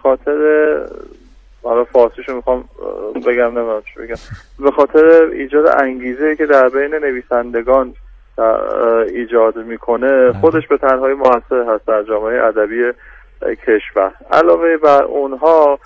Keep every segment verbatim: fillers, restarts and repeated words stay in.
خاطر حالا فارسیشو میخوام بگم نمیدونم چی بگم به خاطر ایجاد انگیزه که در بین نویسندگان ایجاد میکنه خودش به تنهایی موثر هست در جامعه ادبی کشور. علاوه بر اونها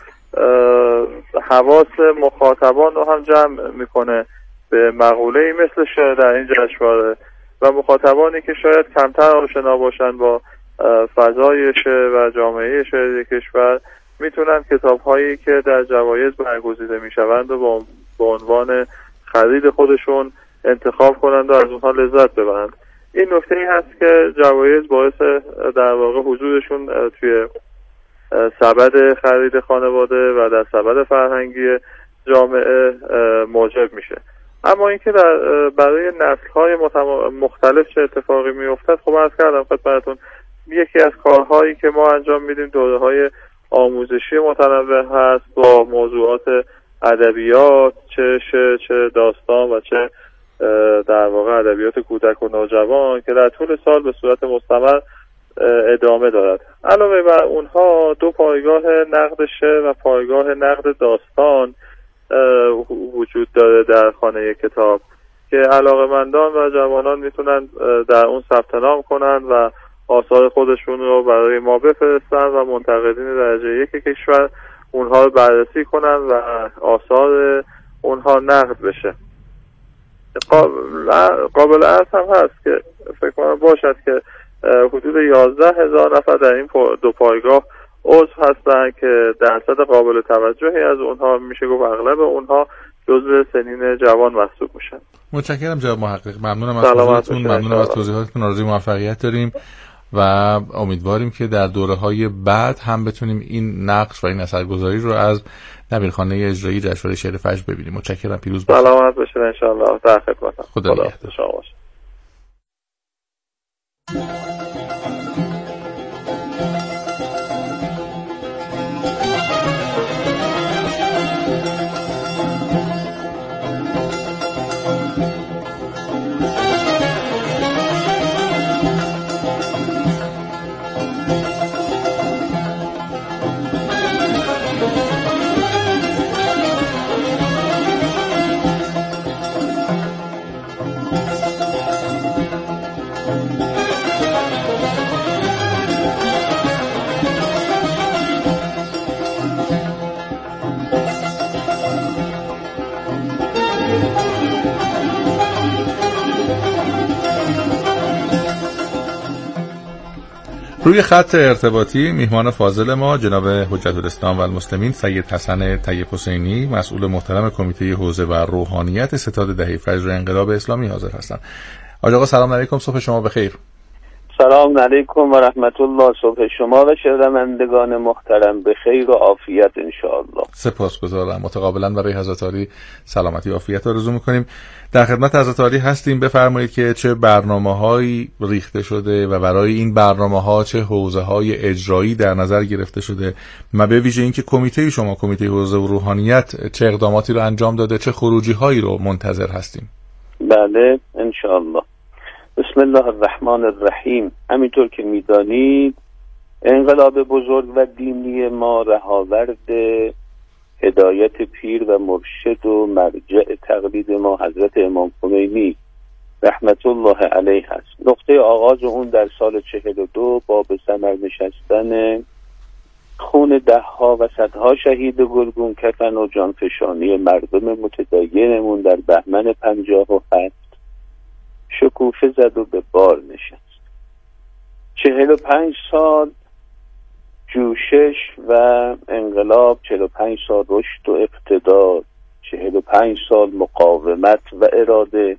حواس مخاطبان رو هم جمع میکنه به مقوله‌ای مثل شعر در این جشنواره و مخاطبانی که شاید کمتر آشنا باشن با فضای شعر و جامعه شعر کشور میتونن کتاب‌هایی که در جوایز برگزیده میشوند و با عنوان خرید خودشون انتخاب کنند و از اونها لذت ببرند. این نکته ای هست که جوایز باعث در واقع حضورشون توی سبد خرید خانواده و در سبد فرهنگی جامعه موجب میشه. اما اینکه در برای نسل‌های مختلف چه اتفاقی میافتد، خب عرض کردم خدمتتون یکی از کارهایی که ما انجام میدیم دوره‌های آموزشی متنوع هست با موضوعات ادبیات، چه شعر، چه داستان و چه در واقع ادبیات کودک و نوجوان که در طول سال به صورت مستمر ادامه دارد. علاوه بر اونها دو پایگاه نقد شعر و پایگاه نقد داستان وجود داره در خانه کتاب که علاقه‌مندان و جوانان میتونن در اون ثبت نام کنن و آثار خودشون رو برای ما بفرستن و منتقدین درجه یک کشور اونها رو بررسی کنن و آثار اونها نقد بشه. قابل عرض هم هست که فکر کنم باشد که حدود یازده هزار نفر در این دو پایگاه عضو هستن که درصد قابل توجهی از اونها میشه گفت اغلب اونها جزو سنین جوان محسوب میشن. متشکرم جناب محقق، ممنونم از حضورتون، ممنونم از توضیحاتتون، آرزوی موفقیت داریم و امیدواریم که در دوره‌های بعد هم بتونیم این نقش و این اثرگذاری رو از نبیلخانه اجرایی جشنواره شعر فجر ببینیم. متشکرم، پیروز باشید. سلامت باشید ان شاء الله. در خدمتم. خدا نگهدار شما باشه. روی خط ارتباطی میهمان فاضل ما جناب حجت الاسلام و المسلمین سید حسن طیب حسینی، مسئول محترم کمیته حوزه و روحانیت ستاد دهه فجر انقلاب اسلامی حاضر هستند. آقا آقا سلام علیکم، صبح شما بخیر. سلام علیکم و رحمت الله، صبح شما و شنوندگان محترم بخیر و عافیت ان شاء الله. سپاسگزارم. متقابلا برای حضرت عالی سلامتی و عافیت آرزو می‌کنیم. در خدمت حضرت عالی هستیم. بفرمایید که چه برنامه‌هایی ریخته شده و برای این برنامه‌ها چه حوزه‌های اجرایی در نظر گرفته شده و به ویژه اینکه کمیته شما، کمیته حوزه و روحانیت، چه اقداماتی رو انجام داده، چه خروجی‌هایی رو منتظر هستیم. بله ان شاء الله. بسم الله الرحمن الرحیم. همینطور که میدانید انقلاب بزرگ و دینی ما رهاورد هدایت پیر و مرشد و مرجع تقلید ما حضرت امام خمینی رحمت الله علیه است. نقطه آغاز اون در سال چهل و دو با به ثمر نشستن خون ده ها و صدها شهید گلگون کفن و جانفشانی مردم متدینمون در بهمن پنجاه و هفت شکوفه زد و به بار نشست. چهل و پنج سال جوشش و انقلاب، چهل و پنج سال رشد و اقتدار، چهل و پنج سال مقاومت و اراده،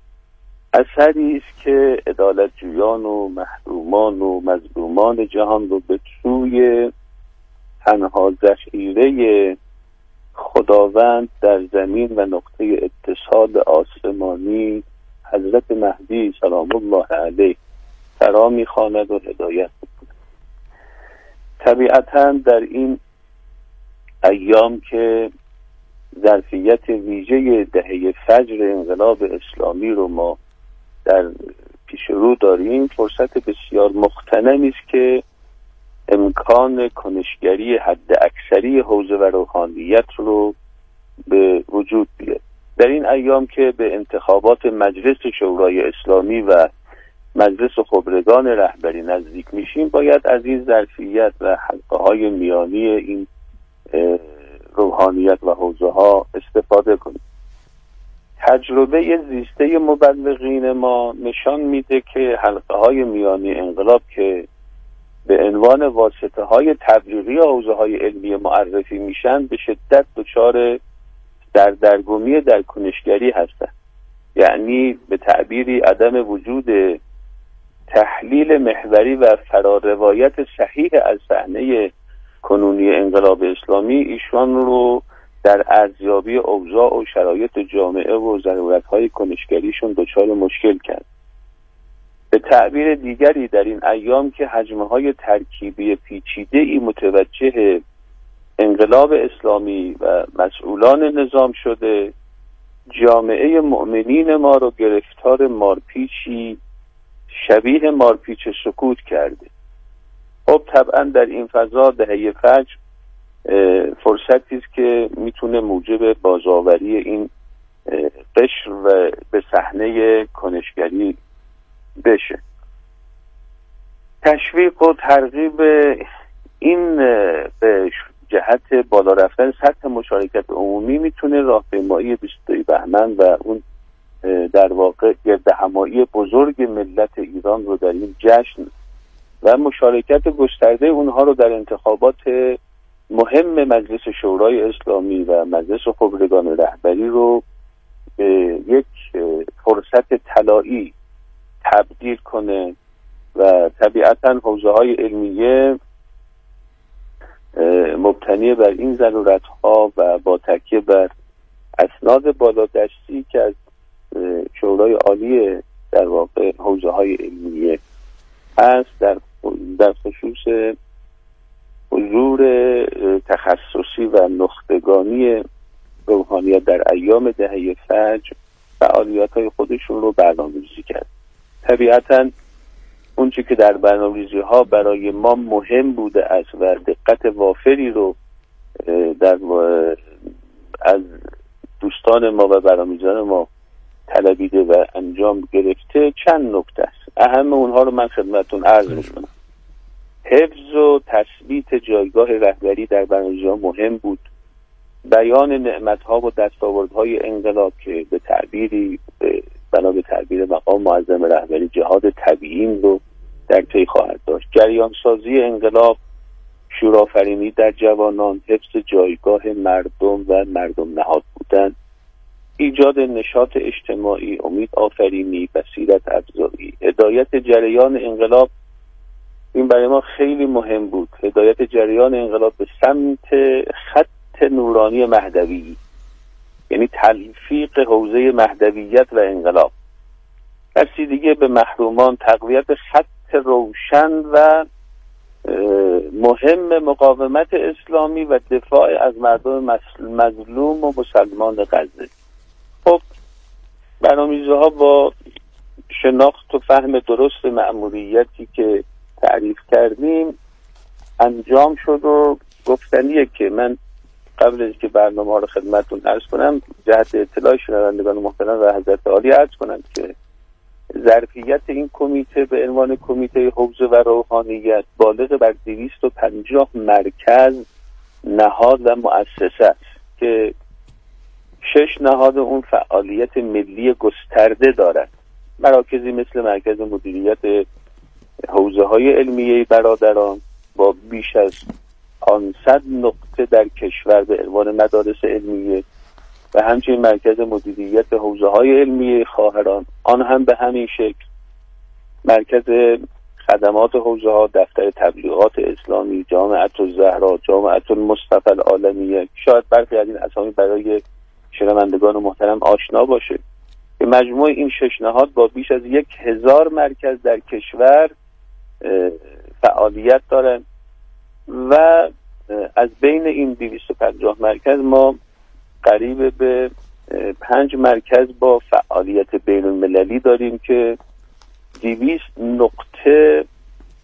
اثری است که عدالت جویان و محرومان و مظلومان جهان رو به سوی تنها ذخیره خداوند در زمین و نقطه اتصال آسمانی حضرت مهدی سلام الله علیه فرا می‌خواند و هدایت می‌کند. طبیعتاً در این ایام که ظرفیت ویژه دهه فجر انقلاب اسلامی رو ما در پیش رو داریم، فرصت بسیار مغتنمی است که امکان کنشگری حد اکثری حوزه و روحانیت رو به وجود بیاره. در این ایام که به انتخابات مجلس شورای اسلامی و مجلس خبرگان رهبری نزدیک میشیم، باید از این ظرفیت و حلقه های میانی این روحانیت و حوزه ها استفاده کنیم. تجربه زیسته مبلغین ما نشان میده که حلقه های میانی انقلاب که به عنوان واسطه های تبلیغی حوزه های علمی معرفی میشن به شدت دچار در درگمی در کنشگری هستند. یعنی به تعبیری عدم وجود تحلیل محوری و فراروایت صحیح از صحنه کنونی انقلاب اسلامی ایشان رو در ارزیابی اوضاع و شرایط جامعه و ضرورت‌های کنشگریشون دچار مشکل کرد. به تعبیر دیگری در این ایام که حجم‌های ترکیبی پیچیده‌ای متوجه انقلاب اسلامی و مسئولان نظام شده، جامعه مؤمنین ما رو گرفتار مارپیچی شبیه مارپیچ سکوت کرده. خب طبعا در این فضا دهه فجر فرصتی است که میتونه موجب بازآوری این قشر و به صحنه کنشگری بشه. تشویق و ترغیب این به جهت بالا رفتن سطح مشارکت عمومی میتونه راهپیمایی بیست و دو بهمن و اون در واقع گردهمایی بزرگ ملت ایران رو در این جشن و مشارکت گسترده اونها رو در انتخابات مهم مجلس شورای اسلامی و مجلس خبرگان رهبری رو به یک فرصت طلایی تبدیل کنه و طبیعتاً حوزه های علمیه مبتنی بر این ضرورت ها و با تکیه بر اسناد بالادستی که از شورای عالی در واقع حوزه های علمیه هست در در خصوص حضور تخصصی و نخبگانی روحانیت در ایام دهه فجر فعالیت های خودشون رو برنامه‌ریزی کرد. طبیعتاً اون چی که در برنامه‌ریزی ها برای ما مهم بوده است و دقت وافری رو در از دوستان ما و برنامه‌ریزان ما طلبیده و انجام گرفته چند نکته است. اهم اونها رو من خدمتتون عرض می‌کنم. حفظ و تثبیت جایگاه رهبری در برنامه‌ریزی ها مهم بود. بیان نعمت‌ها و دستاوردهای انقلاب که به تعبیری بنا به تعبیر مقام معظم رهبری جهاد تبیین رو در پی خواهد داشت. جریان سازی انقلاب، شورآفرینی در جوانان، حفظ جایگاه مردم و مردم نهاد بودن، ایجاد نشاط اجتماعی، امید آفرینی، بصیرت افزایی، هدایت جریان انقلاب. این برای ما خیلی مهم بود. هدایت جریان انقلاب به سمت خط نورانی مهدوی، یعنی تلفیق حوزه مهدویت و انقلاب، رسیدگی به محرومان، تقویت خط روشن و مهم مقاومت اسلامی و دفاع از مردم مظلوم و مسلمان غزه. خب برنامه‌ریزی ها با شناخت و فهم درست مأموریتی که تعریف کردیم انجام شد و گفتنیه که من قبل از که برنامه ها رو خدمتتون عرض کنم جهت اطلاع شنوندگان محترم و حضرت عالی عرض کنم که ظرفیت این کمیته به عنوان کمیته حوزه و روحانیت بالغ بر دویست و پنجاه مرکز، نهاد و مؤسسه است که شش نهاد اون فعالیت ملی گسترده دارد. مراکزی مثل مرکز مدیریت حوزه های علمیه برادران با بیش از پانصد نقطه در کشور به عنوان مدارس علمیه و همچنین مرکز مدیریت حوزه های علمیه خواهران، آن هم به همین شکل، مرکز خدمات حوزه ها، دفتر تبلیغات اسلامی، جامعة الزهرا، جامعة المصطفى العالمیه. شاید برخی از این اسامی برای شنوندگان محترم آشنا باشه که مجموع این شش نهاد با بیش از یک هزار مرکز در کشور فعالیت دارند و از بین این دویست و پنجاه مرکز ما قریب به پنج مرکز با فعالیت بین المللی داریم که دویست نقطه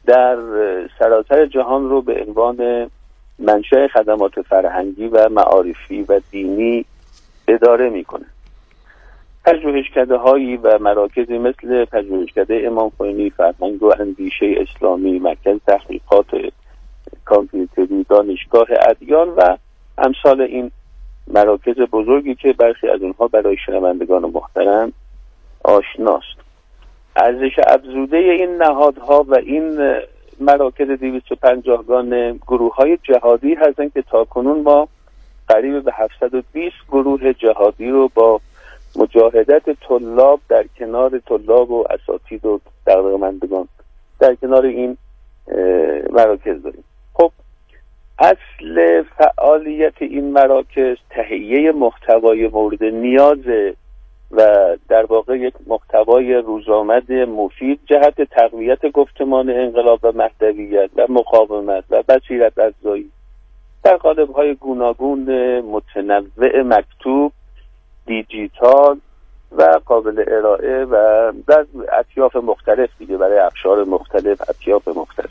در سراسر جهان رو به عنوان منشأ خدمات فرهنگی و معارفی و دینی اداره میکنه. پژوهشکده هایی و مراکزی مثل پژوهشکده امام خمینی، فرهنگ و اندیشه اسلامی، مرکز تحقیقات کامپیوتری، دانشگاه ادیان و امثال این مراکز بزرگی که برخی از اونها برای شنوندگان محترم آشناست. ارزش افزوده این نهادها و این مراکز دویست و پنجاه گانه گروه های جهادی هستند که تاکنون ما قریب به هفتصد و بیست گروه جهادی رو با مجاهدت طلاب در کنار طلاب و اساتید و دغدغه‌مندگان در کنار این مراکز داریم. خب اصل فعالیت این مراکز تهیه محتوای مورد نیاز و در واقع یک محتوای روزآمد مفید جهت تقویت گفتمان انقلاب و مهدویت و مقاومت و بصیرت افزایی در قالب‌های گوناگون متنوع مکتوب، دیجیتال و قابل ارائه و در اطیاف مختلف دیگه برای اقشار مختلف، اطیاف مختلف.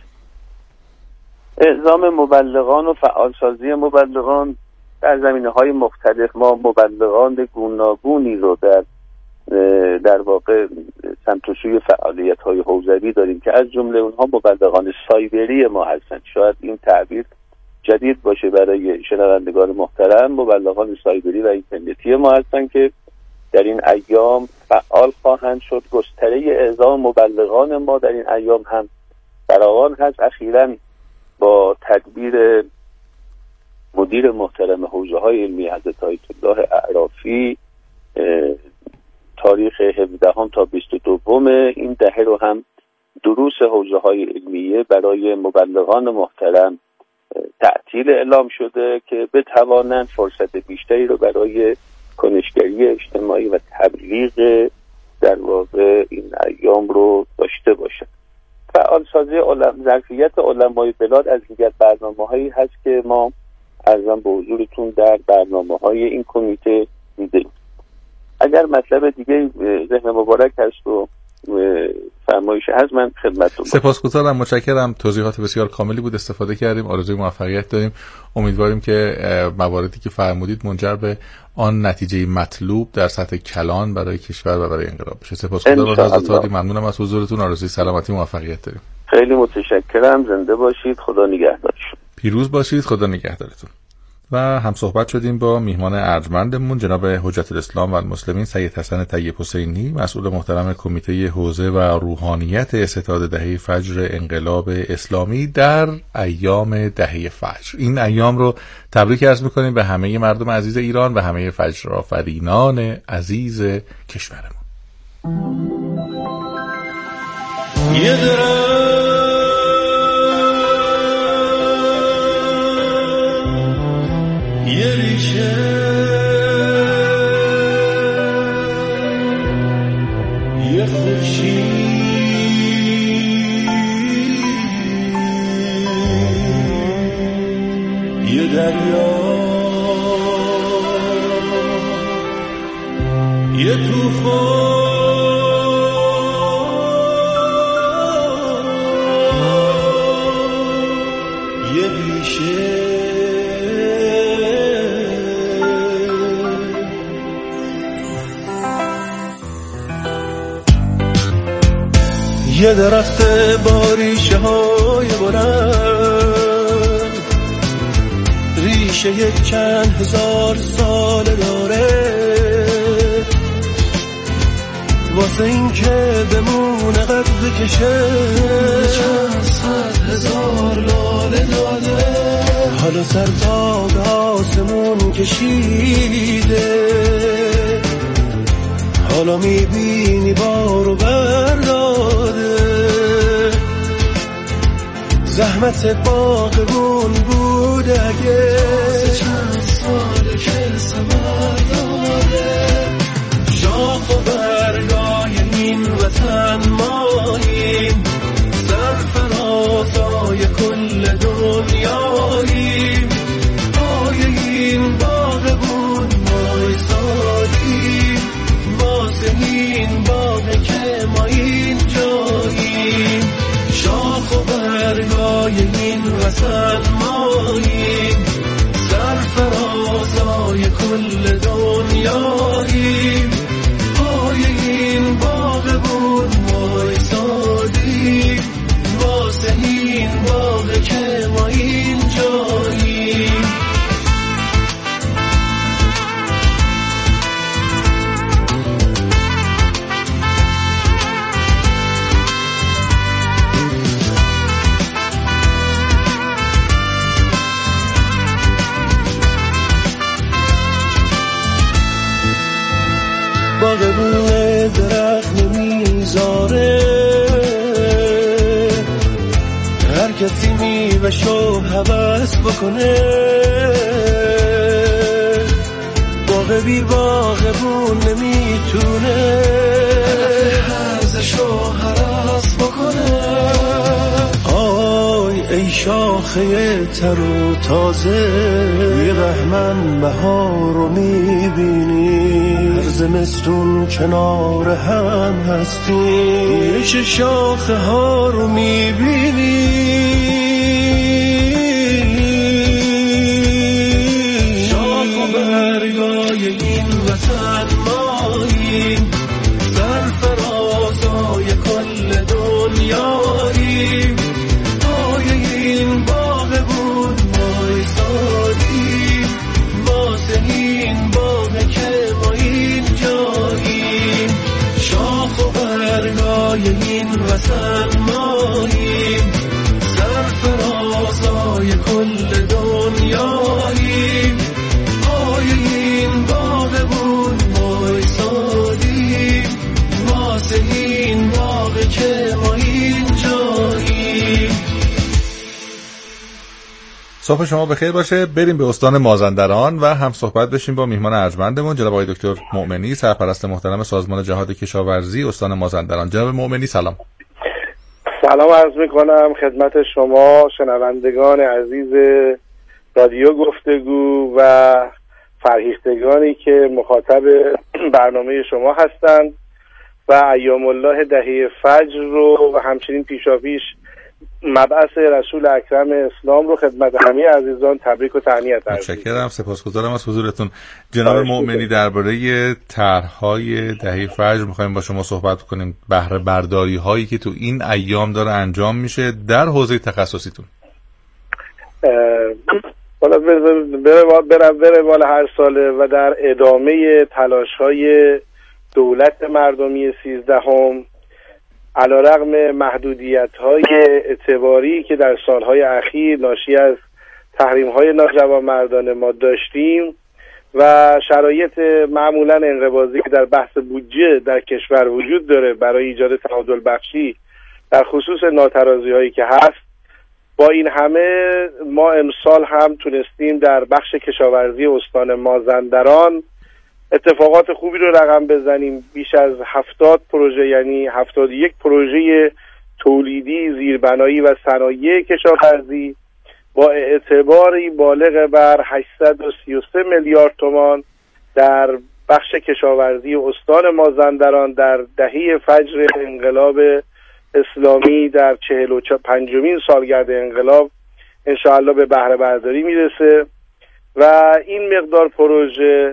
اعزام مبلغان و فعالسازی مبلغان در زمینه‌های مختلف. ما مبلغان گوناگونی رو در در واقع سمت و سوی فعالیت‌های حوزوی داریم که از جمله اونها مبلغان سایبری ما هستند. شاید این تعبیر جدید باشه برای شنوندگان محترم. مبلغان سایبری و اینترنتی ما هستند که در این ایام فعال خواهند شد. گستره اعزام مبلغان ما در این ایام هم فراوان هست. اخیراً با تدبیر مدیر محترم حوزه‌های علمی حضرت آیت الله اعرافی تاریخ هفدهم تا بیست و دوم این دهه رو هم دروس حوزه‌های علمیه برای مبلغان محترم تعطیل اعلام شده که بتوانند فرصت بیشتری رو برای کنشگری اجتماعی و تبلیغ در واقع این ایام رو داشته باشند. فعالسازی علم ظرفیت علمای بلاد از دیگر برنامه‌هایی هست که ما عرضم به حضورتون در برنامه‌های این کمیته می‌دهیم. اگر مطلب دیگه ذهن مبارک هست و فرمایش هست من خدمتتون. سپاسگزارم، متشکرم. توضیحات بسیار کاملی بود، استفاده کردیم. آرزوی موفقیت داریم. امیدواریم که مواردی که فرمودید منجر به آن نتیجه مطلوب در سطح کلان برای کشور و برای انقلاب بشه. سپاسگزارم از حضرتتون، ممنونم از حضورتون. آرزوی سلامتی موفقیت داریم. خیلی متشکرم. زنده باشید. خدا نگهدارتون. پیروز باشید. خدا نگهدارتون. و هم صحبت شدیم با میهمان ارجمندمون جناب حجت الاسلام و المسلمین سید حسن طیب حسینی، مسئول محترم کمیته حوزه و روحانیت استعداد دهه فجر انقلاب اسلامی در ایام دهه فجر. این ایام رو تبریک عرض می‌کنیم به همه مردم عزیز ایران و همه فجرآفرینان عزیز کشورمون. یه ریشه یه خوشی یه دریا یه طوفان یه ریشه یه درخت با ریشه های بلند، ریشه یک چند هزار سال داره، واسه این که بمونه قد بکشه چند صد هزار لاله داده، حالا سر تا به آسمون کشیده، حالا میبینی بارو برداده، زحمت باغبون بود اگه چند ساله که ثمر داده، شاخ و برگای این وطن ماییم، سرفرازای کل دنیاییم، پای این باغبون وایسادیم، واسه این باغ که ما این جاییم، شاخ و برگای میوه‌شو هوس بکنه، باغ بی باغبون نمیتونه هرزشو هرس بکنه. آی ای شاخه تر و تازه، روی بهمن بهار رو میبینی، هر زمستون کنار هم هستی، ریش شاخه ها رو میبینی. شاخ و برگای این وطن ماییم، سرفرازای کل دنیاییم، پای این باغ بود وایسادیم، واسه این باغ که ما این جاییم. شاخ و برگای این وطن ماییم، سرفرازای کل دنیاییم، پای این باغ بود وایسادیم، واسه این باغ که ما این جاییم. صبح شما بخیر باشه. بریم به استان مازندران و هم صحبت بشیم با میهمان ارجمندمون جناب آقای دکتر مؤمنی، سرپرست محترم سازمان جهاد کشاورزی استان مازندران. جناب مؤمنی سلام. سلام عرض میکنم خدمت شما شنوندگان عزیز رادیو گفتگو و فرهیختگانی که مخاطب برنامه شما هستند و ایام الله دهه فجر رو و همچنین پیشاپیش مبعث رسول اکرم اسلام رو خدمت همه عزیزان تبریک و تهنیت عرض می‌کنم. متشکرم، سپاسگزارم از حضورتون. جناب مؤمنی، درباره طرح‌های دهه فجر می‌خوایم با شما صحبت کنیم، بهره برداری هایی که تو این ایام داره انجام میشه در حوزه تخصصیتون. حالا بره بره بالا هر ساله و در ادامه تلاش‌های دولت مردمی سیزدهم علیرغم محدودیت‌های اعتباری که در سالهای اخیر ناشی از تحریم‌های ناجوانمردانه ما داشتیم و شرایط معمولاً انقباضی که در بحث بودجه در کشور وجود داره برای ایجاد تعادل بخشی در خصوص ناترازی‌هایی که هست، با این همه ما امسال هم تونستیم در بخش کشاورزی استان مازندران اتفاقات خوبی رو رقم بزنیم. بیش از هفتاد پروژه، یعنی هفتاد و یک پروژه تولیدی، زیربنایی و صنایع کشاورزی با اعتباری بالغ بر هشتصد و سی و سه میلیارد تومان در بخش کشاورزی استان مازندران در دهه فجر انقلاب اسلامی در چهل و پنجمین سالگرد انقلاب انشاءالله به بهره برداری میرسه و این مقدار پروژه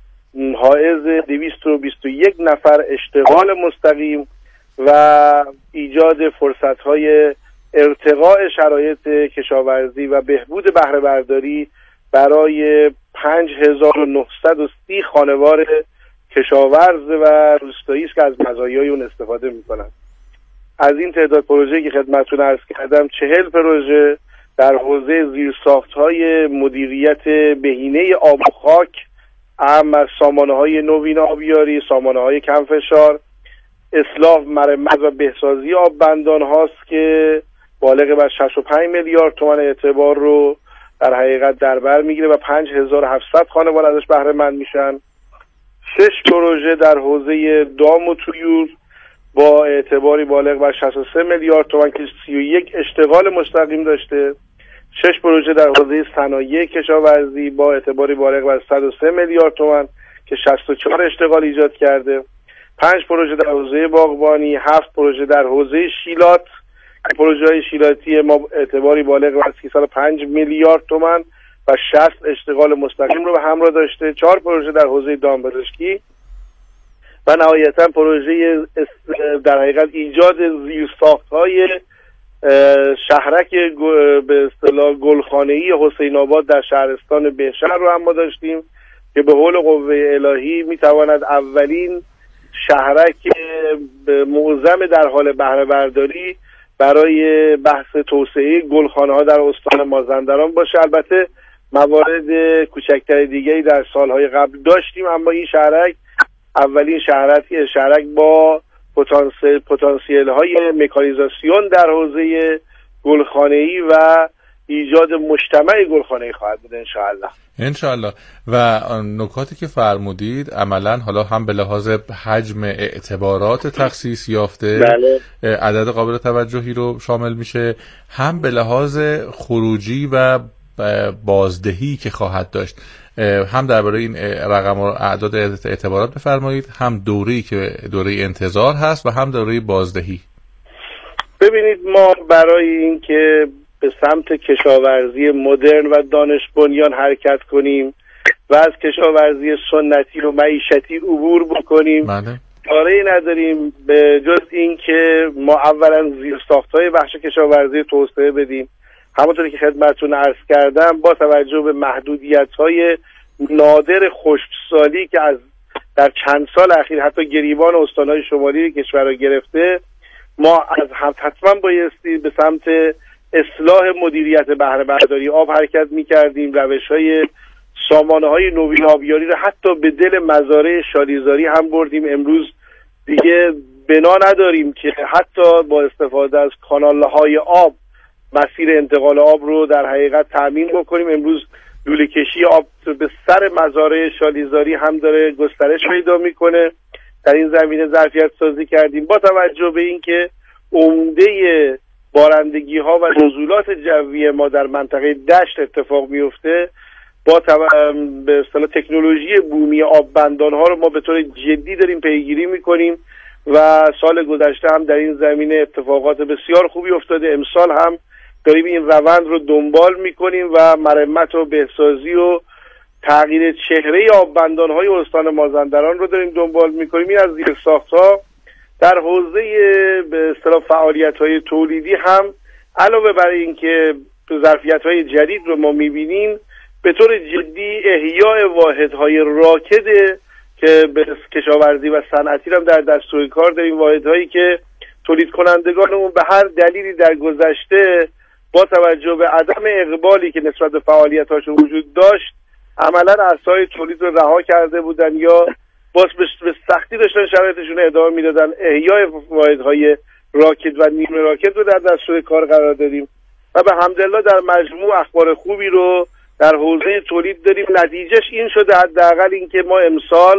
حائز دویست و بیست و یک نفر اشتغال مستقیم و ایجاد فرصت‌های ارتقاء شرایط کشاورزی و بهبود بهره برداری برای پنج هزار و نهصد و سی خانوار کشاورز و روستایی است که از مزایای اون استفاده می‌کنند. از این تعداد پروژه‌ای که خدمتتون عرض کردم، چهل پروژه در حوزه زیرساخت‌های مدیریت بهینه آب و خاک، اهم از سامانه‌های نوین آبیاری، سامانه‌های کم فشار، اصلاح، مرمت و بهسازی آب بندان هاست که بالغ بر شصت و پنج میلیارد تومان اعتبار رو در حقیقت در بر میگیره و پنج هزار و هفتصد خانوار ازش بهره مند میشن. شش پروژه در حوزه دام و طیور با اعتباری بالغ بر شصت و سه میلیارد تومان که سی و یک اشتغال مستقیم داشته. شش پروژه در حوزه صنایع کشاورزی با اعتباری بالغ بر صد و سه میلیارد تومان که شصت و چهار اشتغال ایجاد کرده. پنج پروژه در حوزه باغبانی، هفت پروژه در حوزه شیلات که پروژه های شیلاتی ما اعتباری بالغ بر سیصد و پنج میلیارد تومان و شصت اشتغال مستقیم رو به همراه داشته. چهار پروژه در حوزه دامپزشکی و نهایتا پروژه در حقیقت ایجاد زیرساخت‌های شهرک به اصطلاح گلخانه‌ای حسین آباد در شهرستان بهشهر رو هم ما داشتیم که به حول قوه الهی میتواند اولین شهرک معظم در حال بهره برداری برای بحث توسعه گلخانه‌ها در استان مازندران باشه. البته موارد کوچکتر دیگه‌ای در سالهای قبل داشتیم، اما این شهرک اولین شهرک شهرک با پتانسیل پتانسیل های مکانیزاسیون در حوزه گلخانه‌ای و ایجاد مجتمع گلخانه‌ای خواهد بود انشاءالله. انشاءالله. و نکاتی که فرمودید عملا حالا هم به لحاظ حجم اعتبارات تخصیص یافته بله. عدد قابل توجهی رو شامل میشه، هم به لحاظ خروجی و بازدهی که خواهد داشت. هم درباره این رقم و اعداد اعتبارات بفرمایید، هم دوره‌ای که دوره انتظار هست و هم دوره بازدهی. ببینید، ما برای اینکه به سمت کشاورزی مدرن و دانش بنیان حرکت کنیم و از کشاورزی سنتی و معیشتی عبور بکنیم، چاره‌ای نداریم به جز اینکه ما اولا زیرساخت‌های بخش کشاورزی توسعه بدیم. همونطوری که خدمتتون عرض کردم، با توجه به محدودیت‌های نادر خشکسالی که از در چند سال اخیر حتی گریبان استان‌های شمالی کشور را گرفته، ما از حتما بایستی به سمت اصلاح مدیریت بهره برداری آب حرکت می‌کردیم. روش‌های سامانه‌های نوین آبیاری را حتی به دل مزارع شالیزاری هم بردیم. امروز دیگه بنا نداریم که حتی با استفاده از کانال‌های آب مسیر انتقال آب رو در حقیقت تأمین بکنیم. امروز لوله کشی آب به سر مزارع شالیزاری هم داره گسترش پیدا میکنه. در این زمینه ظرفیت سازی کردیم. با توجه به اینکه عمده بارندگی ها و نزولات جوی ما در منطقه دشت اتفاق میفته، با به اصطلاح تکنولوژی بومی آب بندان ها رو ما به طور جدی داریم پیگیری میکنیم و سال گذشته هم در این زمینه اتفاقات بسیار خوبی افتاده. امسال هم داریم این روند رو دنبال میکنیم و مرمت و بهسازی و تغییر چهره آببندان های استان مازندران رو داریم دنبال میکنیم. این از زیرساخت‌ها در حوزه به اصطلاح فعالیت‌های تولیدی هم علاوه بر اینکه ظرفیت‌های جدید رو ما میبینیم، به طور جدی احیاء واحدهای راکد که به کشاورزی و صنعتی هم در دستور کار داریم، واحدهایی که تولید کنندگانمون به هر دلیلی در گذشته با توجه به عدم اقبالی که نسبت به فعالیت‌هاشون وجود داشت عملاً عرصه‌های تولید رو رها کرده بودن یا باز به سختی داشتن شرایطشون ادامه میدادن. احیای واحدهای راکد و نیمه راکد رو در دستور کار قرار دادیم و به حمدالله در مجموع اخبار خوبی رو در حوزه تولید داریم. نتیجهش این شده حداقل اینکه ما امسال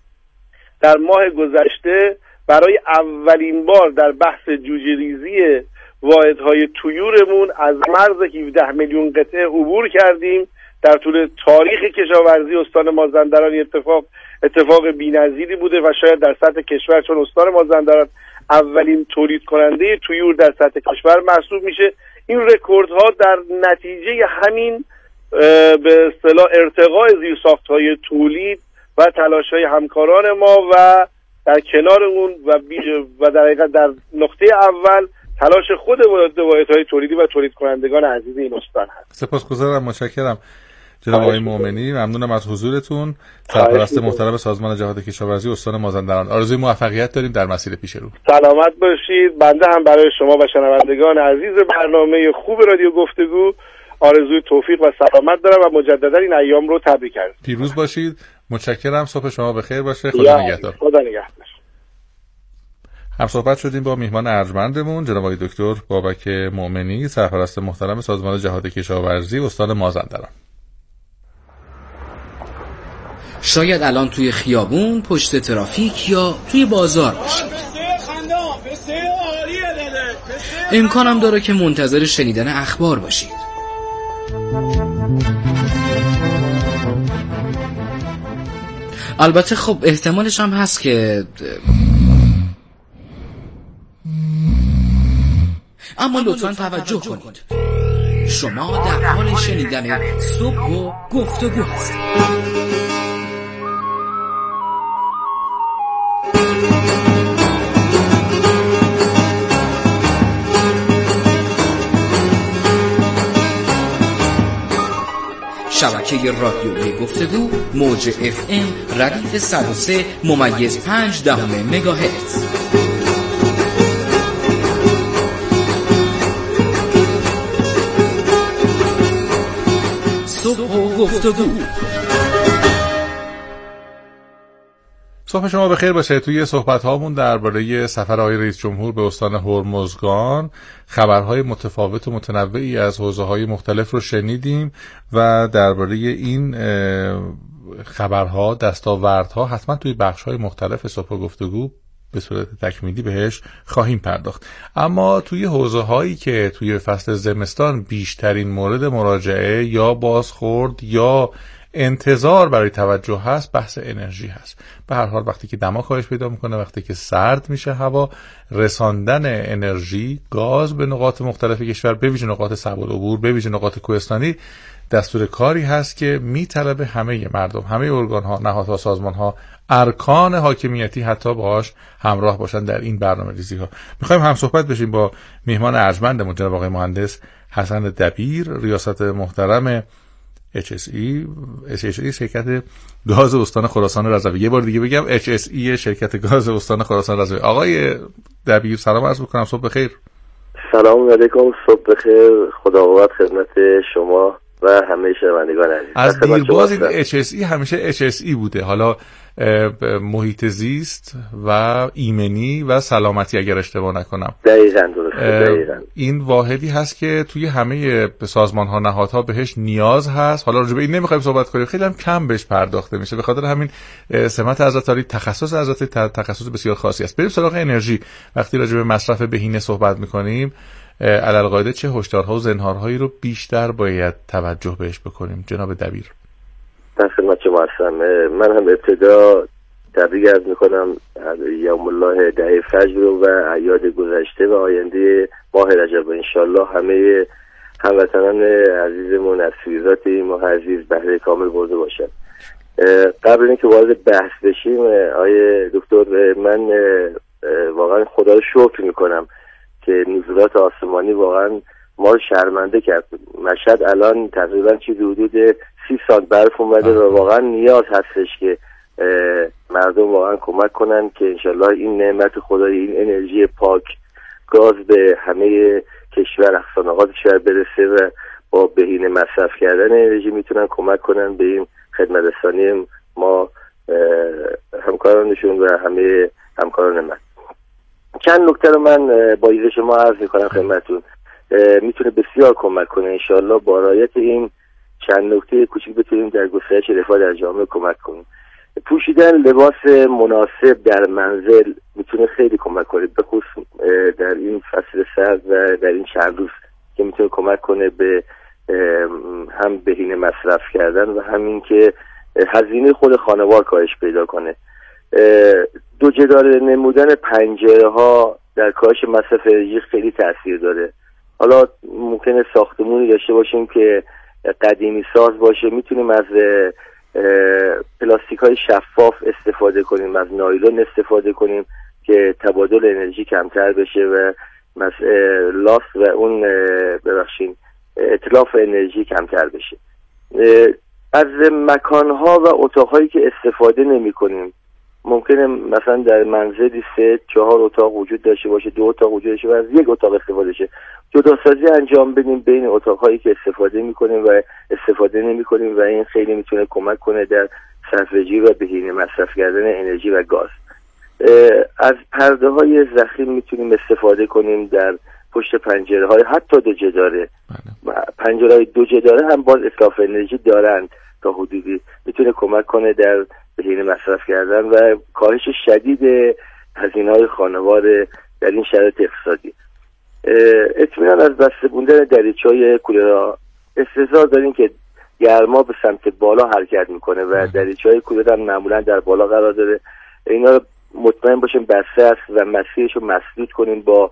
در ماه گذشته برای اولین بار در بحث جوجه ریزی واحدهای طیورمون از مرز هفده میلیون قطعه عبور کردیم. در طول تاریخ کشاورزی استان مازندران اتفاق اتفاق بی‌نظیری بوده و شاید در سطح کشور، چون استان مازندران اولین تولید کننده طیور در سطح کشور محسوب میشه. این رکوردها در نتیجه همین به اصطلاح ارتقاء زیرساخت‌های تولید و تلاش‌های همکاران ما و در کنار اون و و در حقیقت در نقطه اول تلاش خود واحدهای تولیدی و تولید کنندگان عزیز این استان هست. سپاسگزارم، متشکرم جناب آقای مومنی، ممنونم از حضورتون. سرپرست محترم سازمان جهاد کشاورزی استان مازندران، آرزوی موفقیت داریم در مسیر پیش رو. سلامت باشید. بنده هم برای شما و شنوندگان عزیز برنامه خوب رادیو گفتگو آرزوی توفیق و سلامت دارم و مجددا این ایام رو تبریک می‌گم. پیروز باشید. متشکرم. صبح شما بخیر باشه. خدا نگهدار. خدا نگهدار. هم صحبت شدیم با میهمان ارجمندمون جناب آقای دکتر بابک مومنی، سرپرست محترم سازمان جهاد کشاورزی استان مازندران. شاید الان توی خیابون، پشت ترافیک یا توی بازار باشید. امکانم داره که منتظر شنیدن اخبار باشید. البته خب احتمالش هم هست که اما لطفاً توجه کنید، شما در حال شنیدن صبح و گفتگو هستید. شبکه رادیوی گفتگو موج اف ام ردیف صد و سه ممیز پنج دهم مگاهرتز. صبح و گفتگو. صبح شما بخیر باشه. توی صحبت هامون درباره سفر آقای رئیس جمهور به استان هرمزگان خبرهای متفاوت و متنوعی از حوزه‌های مختلف رو شنیدیم و درباره این خبرها، دستاوردها حتما توی بخش‌های مختلف صبح گفتگو به صورت تکمیلی بهش خواهیم پرداخت. اما توی حوزه‌هایی که توی فصل زمستان بیشترین مورد مراجعه یا بازخورد یا انتظار برای توجه هست، بحث انرژی هست. به هر حال وقتی که دما کاهش پیدا میکنه، وقتی که سرد میشه هوا، رساندن انرژی، گاز به نقاط مختلف کشور، به ویژه نقاط صعب العبور، به ویژه نقاط کوهستانی، دستور کاری هست که میطلبه همه مردم، همه ارگان ها، نهادها، سازمان ها، ارکان حاکمیتی حتی باهاش همراه باشن در این برنامه‌ریزی ها. میخوایم هم صحبت بشیم با میهمان ارجمندمون جناب آقای مهندس حسن دبیر، ریاست محترم اچ اس ای اچ اس ای شرکت گاز استان خراسان رضوی. یه بار دیگه بگم اچ اس ای شرکت گاز استان خراسان رضوی. آقای دبیر سلام عرض می‌کنم، صبح بخیر. سلام علیکم، صبح بخیر. خداوند خدمت شما و همه شنوندگان عزیز. از دیرباز این اچ اس ای همیشه اچ اس ای بوده، حالا محیط زیست و ایمنی و سلامتی اگر اشتباه نکنم. دقیقاً درسته. دقیقاً این واحدی هست که توی همه سازمان ها، نهادها بهش نیاز هست. حالا راجع به این نمیخوایم صحبت کنیم، خیلی هم کم بهش پرداخته میشه. به خاطر همین سمت عزتاری، تخصص عزتاری تخصص بسیار خاصی است. بریم سراغ انرژی. وقتی راجع به مصرف بهینه صحبت میکنیم، علالقاعده چه هشدارها و زنهارهایی رو بیشتر باید توجه بهش بکنیم جناب دبیر؟ در خدمت شما هستم. من هم ابتدا تبریک عرض میکنم یوم الله دهه فجر و اعیاد گذشته و آینده ماه رجب. انشالله همه هموطنان عزیزمون از فیضات این ماه عزیز بهره کامل برده باشن. قبل اینکه وارد بحث بشیم آیه دکتر، من واقعا خدا رو شکر میکنم که نزولات آسمانی واقعا ما رو شرمنده کرد. مشهد الان تقریبا چیزی حدود سی سانت برف اومده و واقعا نیاز هستش که مردم واقعا کمک کنن که انشالله این نعمت خدایی، این انرژی پاک، گاز به همه کشور، اقصانقات کشور برسه و با بهینه مصرف کردن انرژی میتونن کمک کنن به این خدمت رسانی ما همکارانشون و همه همکاران من. چند نکته رو من با ایده شما عرض میکنم خدمتتون، میتونه بسیار کمک کنه. انشالله با رعایت این چند نکته کوچیک بتونیم در گسترش رفاه در جامعه کمک کنیم. پوشیدن لباس مناسب در منزل میتونه خیلی کمک کنه، به خصوص در این فصل سرد و در این چند روز که میتونه کمک کنه به هم بهینه مصرف کردن و همین که هزینه خود خانوار کاهش پیدا کنه. دو جداره نمودن پنجره ها در کاهش مصرف انرژی خیلی تاثیر داره. حالا ممکنه ساختمونی داشته باشیم که قدیمی ساز باشه، میتونیم از پلاستیک های شفاف استفاده کنیم، از نایلون استفاده کنیم که تبادل انرژی کمتر بشه و لاس و اون ببخشید اتلاف انرژی کمتر بشه. از مکانها و اتاقهایی که استفاده نمی کنیم، ممکنه مثلا در منزلی سه چهار اتاق وجود داشته باشه، دو اتاق وجود داشته باشه، از یک اتاق استفاده شه، جداسازی انجام بدیم بین اتاقهایی که استفاده میکنیم و استفاده نمیکنیم و این خیلی میتونه کمک کنه در صرفه‌جویی و بهینه مصرف کردن انرژی و گاز. از پرده های ضخیم میتونیم استفاده کنیم در پشت پنجره های حتی دو جداره. پنجره های دو جداره هم باز اتلاف انرژی دارند تا حدودی، میتونه کمک کنه در بهینه مصرف کردن و کاهش شدید هزینه‌های خانوار در این شرایط اقتصادی. اطمینان از بسته بوندن دریچه‌های کولرها. استحضار داریم که گرما به سمت بالا حرکت میکنه و دریچه‌های کولر هم معمولا در بالا قرار داره. اینا رو مطمئن باشیم بسته است و مسیرش رو مسدود کنیم با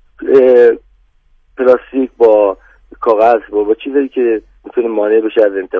پلاستیک، با کاغذ، با, با چیزایی که میتونه مانع بشه از